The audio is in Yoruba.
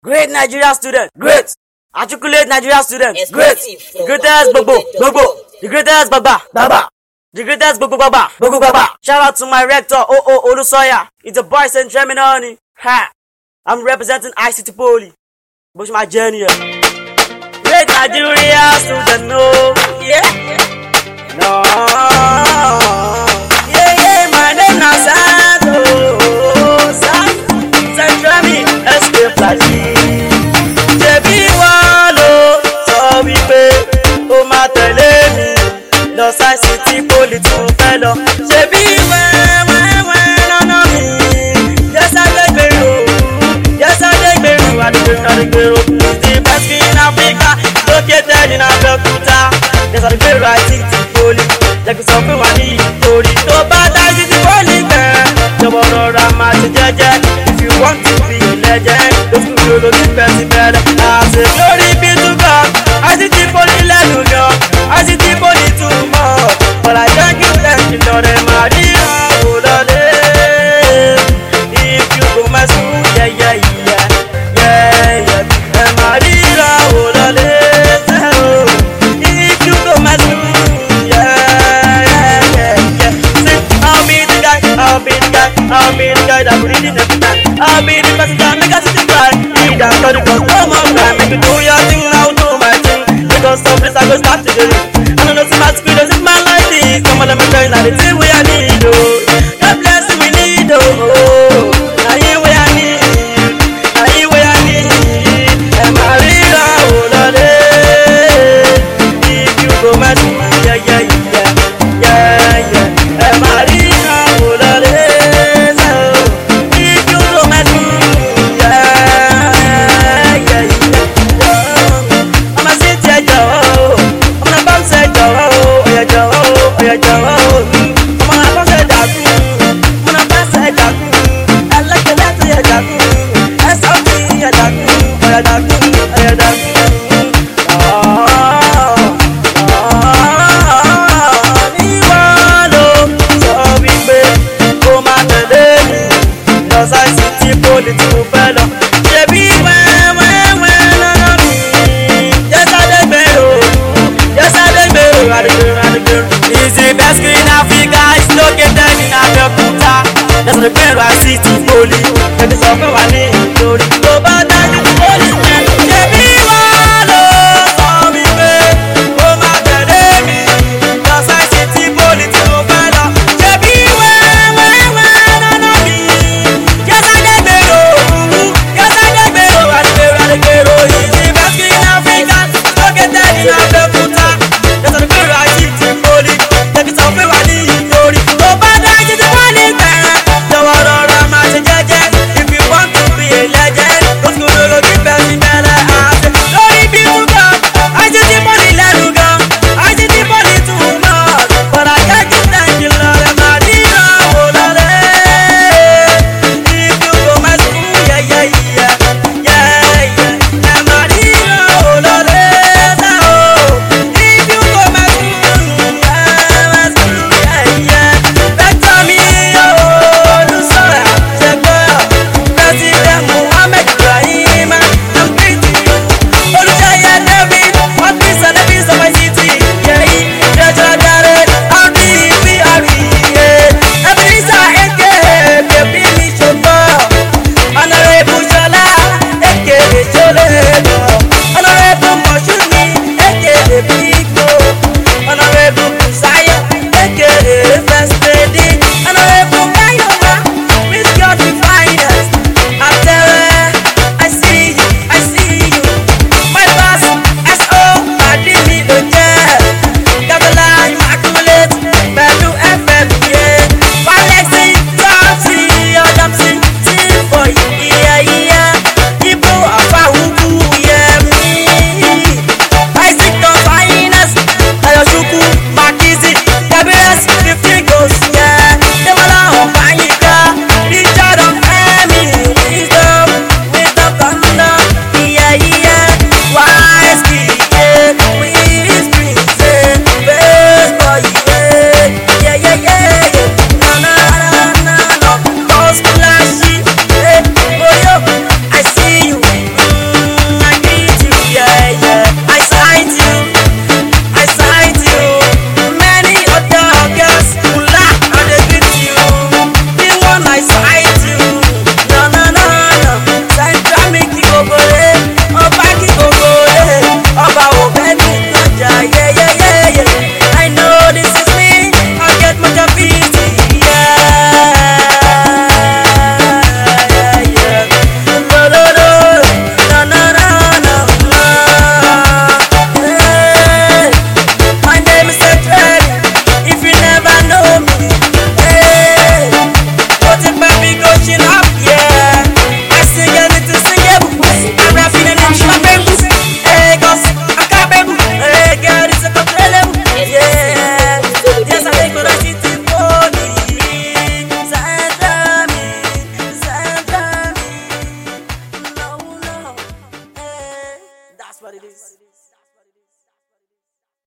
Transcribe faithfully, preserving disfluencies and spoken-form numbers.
Great Nigeria student. Great. Articulate Nigeria student. Great. Exclusive The from greatest Bobo. Bobo. The greatest Baba. Baba. The greatest Bobo Baba. Bobo Baba. Shout out to my rector, O O Olusoya. It's a boy Saint Gemini. Ha. I'm representing I C T Poly. Bush my journey. Great Nigeria student. No. Yeah. No. Yeah, yeah. My name is Santo. Santo. Saint Remy. Escape Flashy. Ṣebí wọ́n ló sọ wípé ó máa tẹ̀lé mi lọ I C T Poly tí mo fẹ́ lọ. Ṣebí wẹ́wẹ́wẹ́ lọ́nà mi. Yẹ́sàdé gbèrò, Yẹ́sàdé gbèrò, Adégbèrò gbèrò. It's the best in Africa, located in Abeokuta. Yẹ́sàdé gbèrò I C T Poly. Jẹ́kí sọ pé wà ní ìtòrí tó bá dá I C T Poly gbẹ̀. Jọ̀wọ́ rọra máa ṣe jẹ́jẹ́. If you want to be a legend, those who know the best better. I say glory be to God. I C T Poly lẹ́nu gan. I C T Poly too much. But I thank you, thank you, Lord, and my dear, oh Lord. If you go my school, yeah, yeah, yeah, yeah, yeah. And my dear, oh Lord. If you go my school, yeah, yeah, yeah, yeah. Say, I'll be the guy, I'll be the guy, I'll be the guy that will read it every time. I'll be the person that make us sit cry. Need that for the cause, come on, man. Make you do your thing, now do my thing. Because some place I go start to do it. I don't know if my speed doesn't man like this. Come on, let me tell you, now the thing we I need, oh. God bless you, we need, oh. Now you we I need, now you we I need. And my reader, oh, Lord, if you go mad, yeah, yeah, yeah, yeah, yeah. And my reader, oh, Lord, if you go mad, yeah, yeah, yeah. I'm a city, Joe. I'm a bounce, Joe. Oh, yeah, Joe. Oh, yeah, Joe. I'm a bounce, Joe. I'm a bounce, Joe. I like the letter, yeah, Joe. S O T, yeah, Joe. Oh, yeah, Joe. Oh, yeah, Joe. I C T Poly tí mo fẹ́ lọ. Ṣebí wẹ́wẹ́wẹ́ lọ́nà mi. Yẹ́sàdé gbèrò, Yẹ́sàdé gbèrò, Adégbèrò, Adégbèrò. It's the best in Africa, it's located in Abeokuta. Yẹ́sàdé gbèrò I C T Poly. Ṣebí sọ pé wà ní ìtòrí tó bá dá I C T Poly jẹ́. Ṣebí wọ́n ló sọ wípé ó máa tẹ̀lé mi lọ I C T Poly tí mo fẹ́ lọ. Ṣebí wẹ́wẹ́wẹ́ lọ́nà mi. Yeah. for the days.